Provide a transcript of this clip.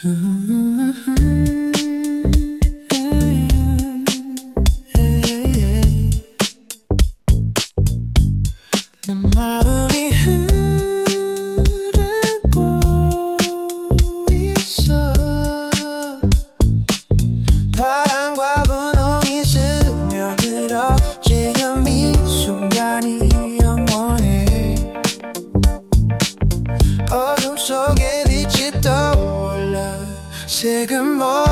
내 마음이 흐르고 있어. 바람과 분홍이 스며들어 지금 이 순간이 영원해. 어둠 속에 빛이 떠올라. 지금 뭐